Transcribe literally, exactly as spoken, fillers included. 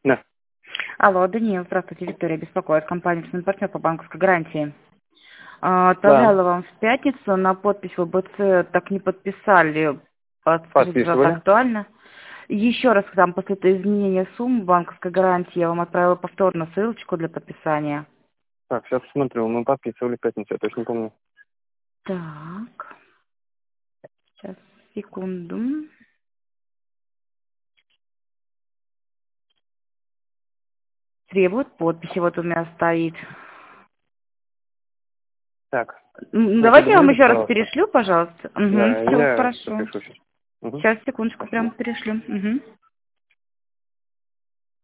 Да. Алло, Даниил, здравствуйте, Виктория беспокоит, компания «Сын партнер» по банковской гарантии. А, Да. Отправляла вам в пятницу на подпись в ВБЦ, так не подписали. Подскажите, пожалуйста, Подписывали. актуально? Еще раз, там, после этого изменения сумм банковской гарантии, я вам отправила повторно ссылочку для подписания. Так, сейчас посмотрю. Мы подписывали в пятницу, я точно помню. Так, сейчас, секунду. Требует подписи, вот у меня стоит. Так, М, Давайте я вам уведомляйте, еще раз пожалуйста. перешлю, пожалуйста. Угу, Да, все, я хорошо. запишу сейчас. Угу. Сейчас, секундочку, Спасибо. прям перешлю. Угу.